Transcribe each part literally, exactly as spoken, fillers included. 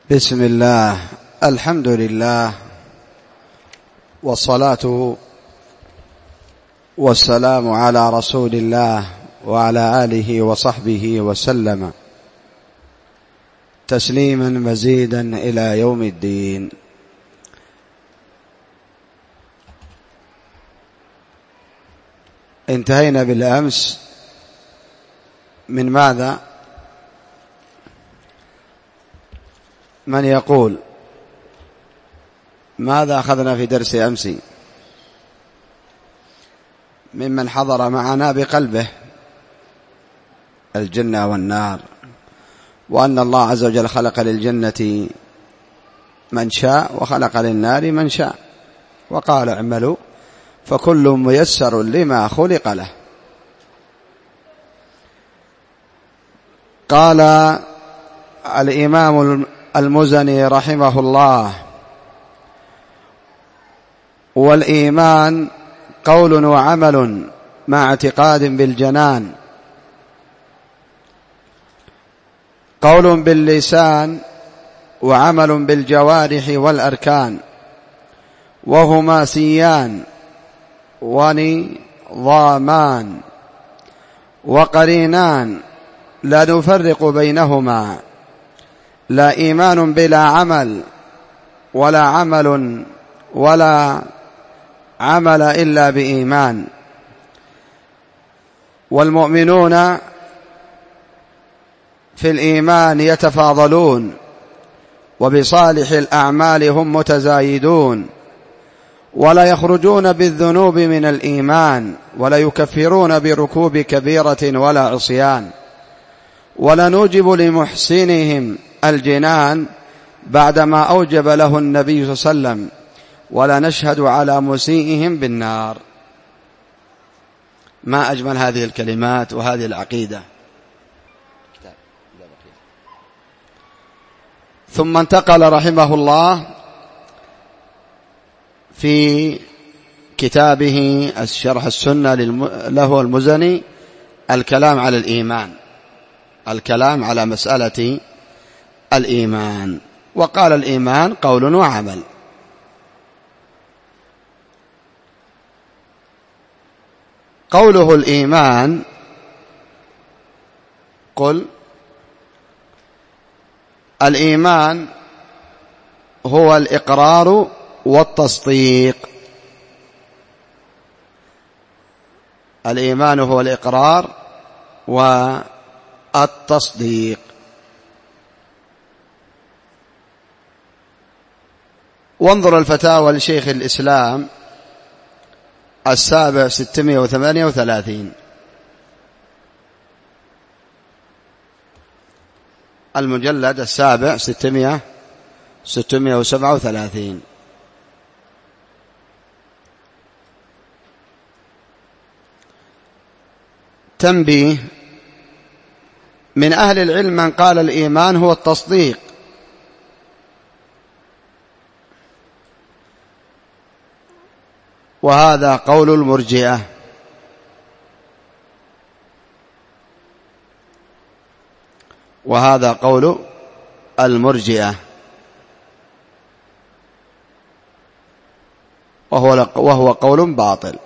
بسم الله، الحمد لله، والصلاة والسلام على رسول الله وعلى آله وصحبه وسلم تسليما مزيدا إلى يوم الدين. انتهينا بالأمس من ماذا؟ من يقول ماذا أخذنا في درس أمس ممن حضر معنا بقلبه؟ الجنة والنار، وأن الله عز وجل خلق للجنة من شاء وخلق للنار من شاء، وقال اعملوا فكل ميسر لما خلق له. قال الإمام المزني رحمه الله: والإيمان قول وعمل مع اعتقاد بالجنان، قول باللسان وعمل بالجوارح والأركان، وهما سيان ونظامان وقرينان لا نفرق بينهما، لا إيمان بلا عمل، ولا عمل ولا عمل إلا بإيمان. والمؤمنون في الإيمان يتفاضلون، وبصالح الأعمال هم متزايدون، ولا يخرجون بالذنوب من الإيمان، ولا يكفرون بركوب كبيرة ولا عصيان، ولا نوجب لمحسنهم الجنان بعدما أوجب له النبي صلى الله عليه وسلم، ولا نشهد على مسيئهم بالنار. ما أجمل هذه الكلمات وهذه العقيدة. ثم انتقل رحمه الله في كتابه الشرح السنة له المزني الكلام على الإيمان، الكلام على مسألة الإيمان، وقال الإيمان قول وعمل. قوله الإيمان، قل الإيمان هو الإقرار والتصديق. الإيمان هو الإقرار والتصديق. وانظر الفتاوى لشيخ الإسلام السابع ستمائة وثمانية وثلاثين، المجلد السابع ستمائة ستمائة وسبعة وثلاثين. تنبيه: من أهل العلم من قال الإيمان هو التصديق، وهذا قول المرجئة. وهذا قول المرجئة وهو وهو قول باطل.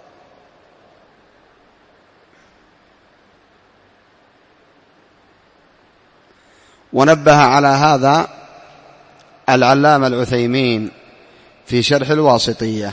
ونبه على هذا العلامة العثيمين في شرح الواسطية.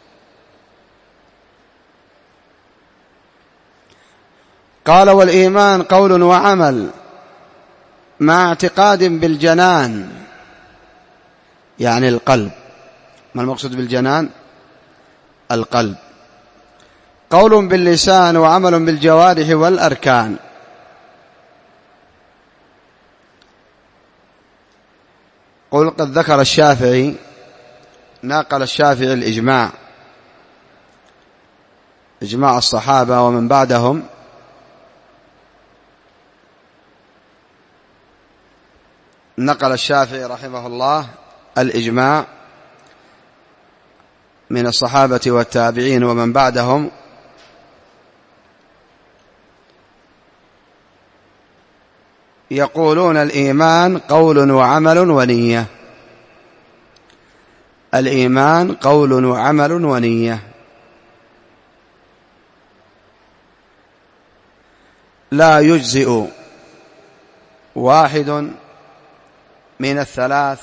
قال: والإيمان قول وعمل مع اعتقاد بالجنان، يعني القلب. ما المقصود بالجنان؟ القلب. قول باللسان وعمل بالجوارح والأركان. قل قد ذكر الشافعي، ناقل الشافعي الإجماع، إجماع الصحابة ومن بعدهم، نقل الشافعي رحمه الله الإجماع من الصحابة والتابعين ومن بعدهم، يقولون الإيمان قول وعمل ونية. الإيمان قول وعمل ونية، لا يجزئ واحد من الثلاث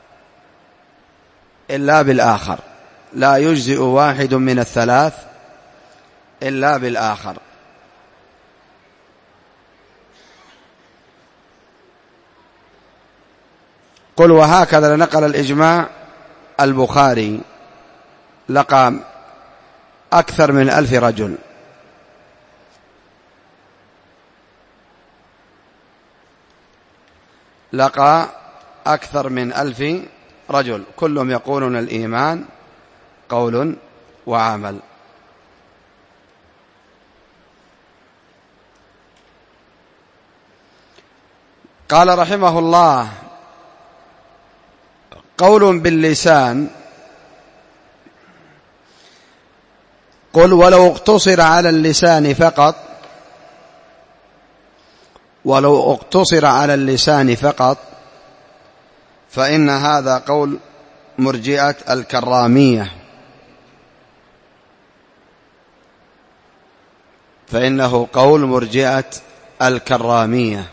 إلا بالآخر، لا يجزئ واحد من الثلاث إلا بالآخر. قل وهكذا نقل الإجماع البخاري، لقى أكثر من ألف رجل، لقى أكثر من ألف رجل كلهم يقولون الإيمان قول وعمل. قال رحمه الله: قول باللسان. قل ولو اقتصر على اللسان فقط، ولو اقتصر على اللسان فقط فإن هذا قول مرجئة الكرامية، فإنه قول مرجئة الكرامية.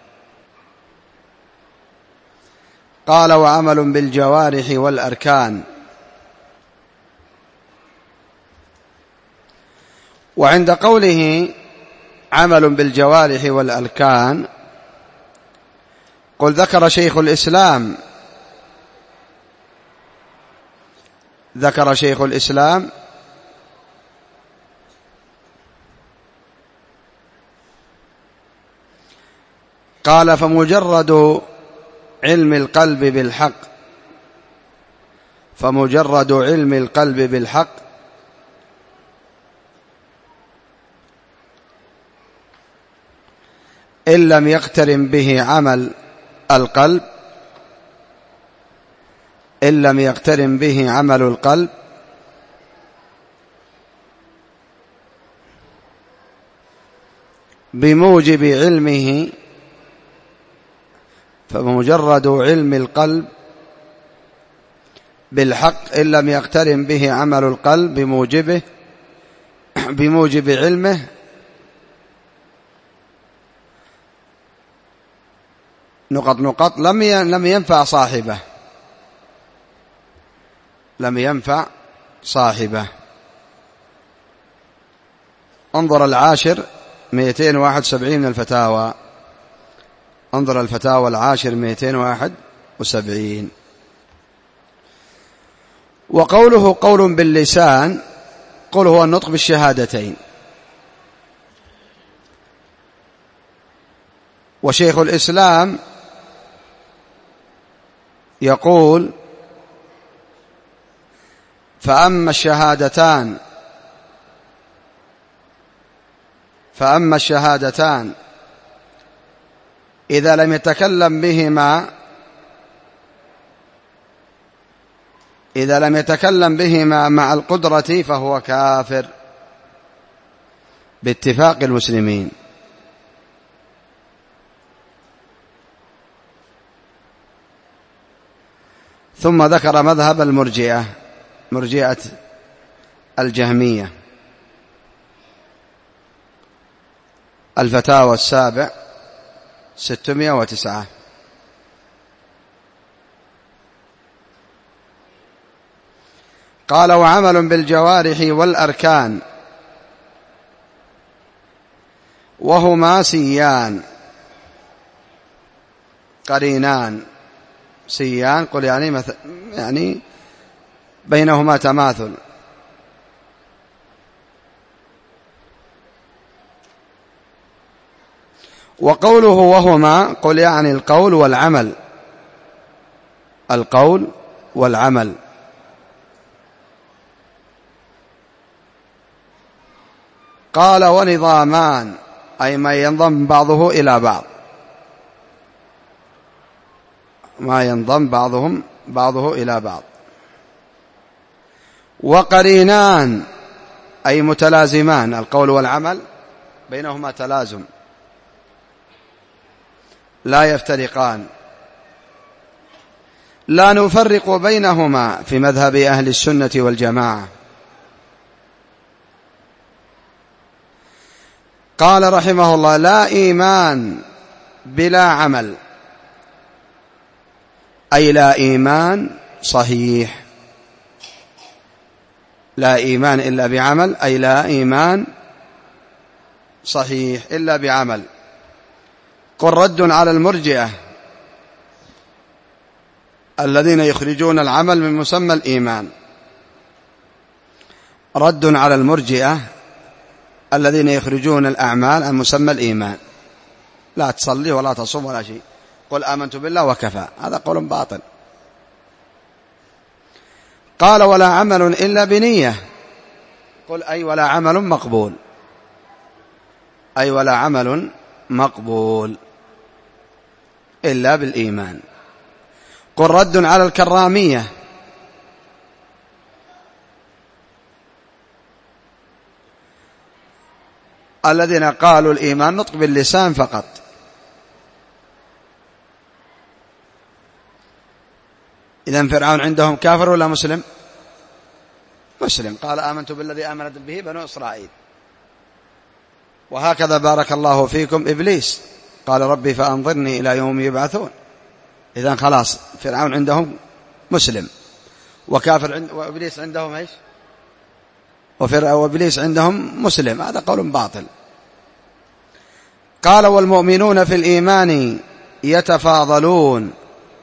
قال: وعمل بالجوارح والأركان. وعند قوله عمل بالجوارح والأركان، قل ذكر شيخ الإسلام ذكر شيخ الإسلام قال: فمجرد علم القلب بالحق فمجرد علم القلب بالحق إن لم يقترن به عمل القلب إن لم يقترن به عمل القلب بموجب علمه فمجرد علم القلب بالحق إن لم يقترن به عمل القلب بموجبه بموجب علمه نقط نقط لم لم ينفع صاحبه لم ينفع صاحبه. انظر العاشر مئتين وواحد وسبعين من الفتاوى، انظر الفتاوى العاشر مئتين وواحد وسبعين. وقوله قول باللسان، قل هو النطق بالشهادتين. وشيخ الإسلام يقول: فأما الشهادتان فأما الشهادتان إذا لم يتكلم بهما إذا لم يتكلم بهما مع القدرة فهو كافر باتفاق المسلمين. ثم ذكر مذهب المرجئة مرجئة الجهمية، الفتاوى السابع ستمائة وتسعة. قال: وعمل بالجوارح والأركان وهما سيان قرينان. سيان قل يعني مثل يعني بينهما تماثل. وقوله وهما قل يعني القول والعمل القول والعمل. قال: ونظامان أي ما ينضم بعضه إلى بعض ما ينضم بعضهم بعضه إلى بعض. وقرينان أي متلازمان، القول والعمل بينهما تلازم. لا يفترقان، لا نفرق بينهما في مذهب أهل السنة والجماعة. قال رحمه الله: لا إيمان بلا عمل، أي لا إيمان صحيح. لا إيمان إلا بعمل، أي لا إيمان صحيح إلا بعمل. قل رد على المرجئة الذين يخرجون العمل من مسمى الإيمان، رد على المرجئة الذين يخرجون الأعمال عن مسمى الإيمان. لا تصلي ولا تصوم ولا شيء، قل آمنت بالله وكفى، هذا قول باطل. قال: ولا عمل إلا بنية، قل أي ولا عمل مقبول، أي ولا عمل مقبول إلا بالإيمان. قل رد على الكرامية الذين قالوا الإيمان نطق باللسان فقط. إذن فرعون عندهم كافر ولا مسلم؟ مسلم، قال آمنت بالذي آمنت به بنو إسرائيل. وهكذا بارك الله فيكم إبليس، قال ربي فأنظرني إلى يوم يبعثون. إذن خلاص فرعون عندهم مسلم، وكافر عند وإبليس عندهم إيش؟ وإبليس عندهم مسلم، هذا قول باطل. قال: والمؤمنون في الإيمان يتفاضلون،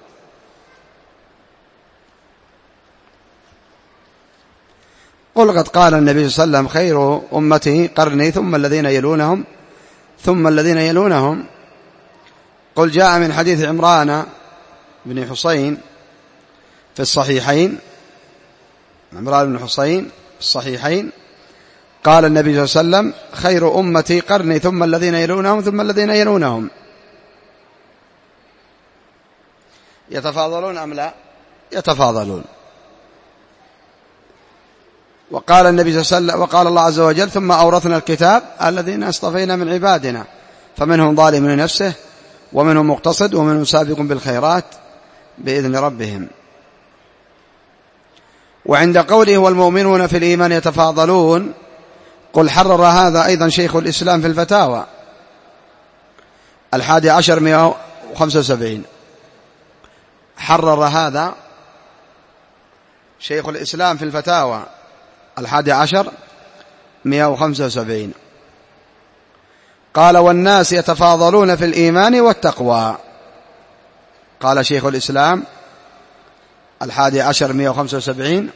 قل قد قال النبي صلى الله عليه وسلم: خير أمتي قرني ثم الذين يلونهم ثم الذين يلونهم. قل جاء من حديث عمران بن حسين في الصحيحين، عمران بن حسين في الصحيحين، قال النبي صلى الله عليه وسلم: خير أمتي قرني ثم الذين يلونهم ثم الذين يلونهم. يتفاضلون أم لا؟ يتفاضلون. وقال النبي صلى الله عليه وسلم، وقال الله عز وجل: ثم أورثنا الكتاب الذين اصطفينا من عبادنا فمنهم ظالم لنفسه ومنهم مقتصد ومنهم سابق بالخيرات بإذن ربهم. وعند قوله: والمؤمنون في الإيمان يتفاضلون، قل حرر هذا أيضا شيخ الإسلام في الفتاوى الحادي عشر مئة وخمسة وسبعين. حرر هذا شيخ الإسلام في الفتاوى الحادي عشر مئة وخمسة وسبعين. قال: والناس يتفاضلون في الإيمان والتقوى. قال شيخ الإسلام الحادي عشر مئة وخمسة وسبعين: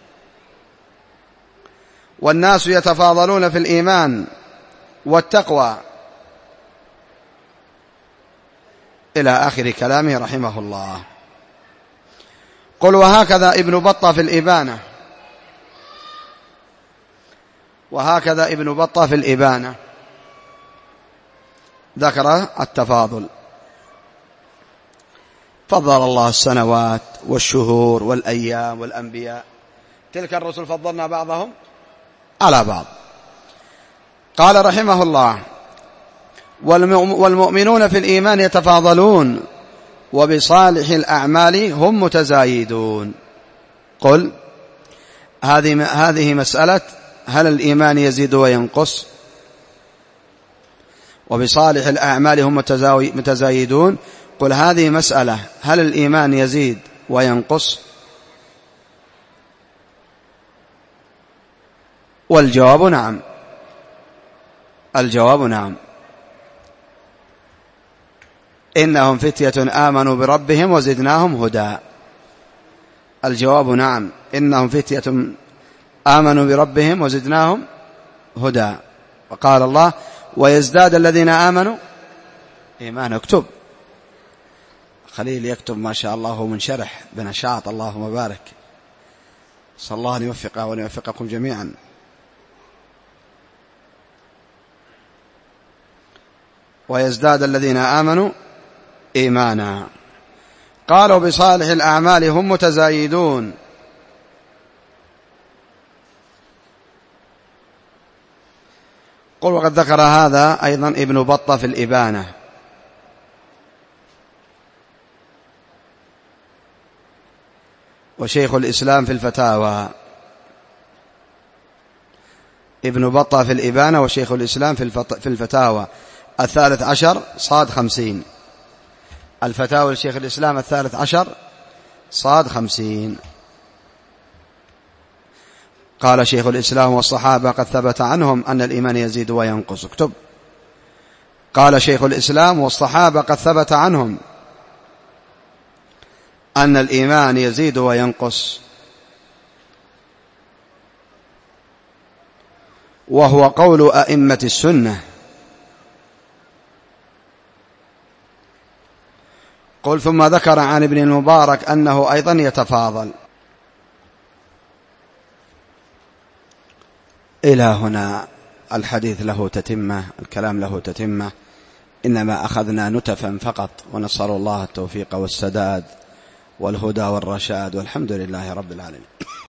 والناس يتفاضلون في الإيمان والتقوى، إلى آخر كلامه رحمه الله. قل وهكذا ابن بطة في الإبانة، وهكذا ابن بطة في الإبانة ذكر التفاضل. فضل الله السنوات والشهور والأيام والأنبياء، تلك الرسل فضلنا بعضهم على بعض. قال رحمه الله: والمؤمنون في الإيمان يتفاضلون وبصالح الأعمال هم متزايدون. قل هذه هذه مسألة هل الإيمان يزيد وينقص؟ وبصالح الأعمال هم متزايدون. قل هذه مسألة هل الإيمان يزيد وينقص؟ والجواب نعم، الجواب نعم. إنهم فتية آمنوا بربهم وزدناهم هدى. الجواب نعم، إنهم فتية آمنوا بربهم وزدناهم هدى. وقال الله: ويزداد الذين آمنوا إيمانا. اكتب خليل يكتب ما شاء الله، هو منشرح بنشاط، اللهم بارك. صلى الله أن يوفقه وأن يوفقكم جميعا. ويزداد الذين آمنوا إيمانا. قالوا بصالح الأعمال هم متزايدون. قل وقد ذكر هذا أيضا ابن بطة في الإبانة. وشيخ الإسلام في الفتاوى، ابن بطة في الإبانة، وشيخ الإسلام في الفتاوى الثالث عشر صاد خمسين. الفتاوى لشيخ الإسلام الثالث عشر صاد خمسين. قال شيخ الإسلام: والصحابة قد ثبت عنهم أن الإيمان يزيد وينقص. اكتب: قال شيخ الإسلام: والصحابة قد ثبت عنهم أن الإيمان يزيد وينقص، وهو قول أئمة السنة. قل: ثم ذكر عن ابن المبارك أنه أيضا يتفاضل. إلى هنا الحديث له تتمة، الكلام له تتمة، إنما أخذنا نتفا فقط، ونسأل الله التوفيق والسداد والهدى والرشاد، والحمد لله رب العالمين.